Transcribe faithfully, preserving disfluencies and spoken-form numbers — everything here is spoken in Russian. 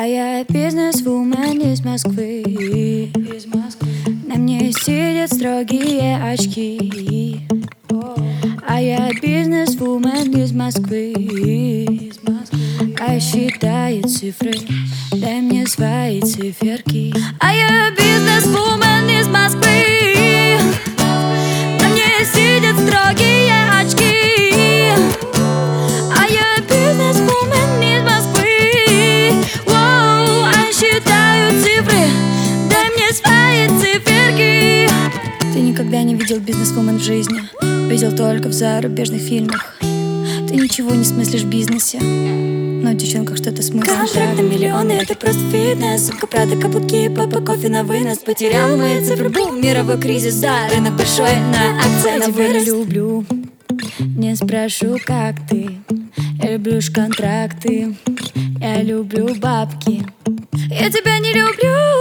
А я бизнес-вумен из Москвы. Из Москвы. На мне сидят строгие очки. А я бизнес-вумен из Москвы. Из Москвы. А я считаю цифры, дай мне свои циферки. А я бизнес-вумен из Москвы. На мне сидят строгие очки. А я бизнес-вумен из Москвы. Воу, а я считаю цифры, дай мне свои циферки. Ты никогда не видел бизнес-вумен в жизни, видел только в зарубежных фильмах. Ты ничего не смыслишь в бизнесе, но в девчонках что-то смыслишь. Контракт на миллионы, это просто фитнес. Сумка, Прада, каблуки, папа, кофе на вынос. Потерял мои цифры, бум, мировой кризис. Да, рынок большой, на акции на Тебя вырос. люблю, не спрошу, как ты. Я люблю ж контракты, я люблю бабки. Я тебя не люблю.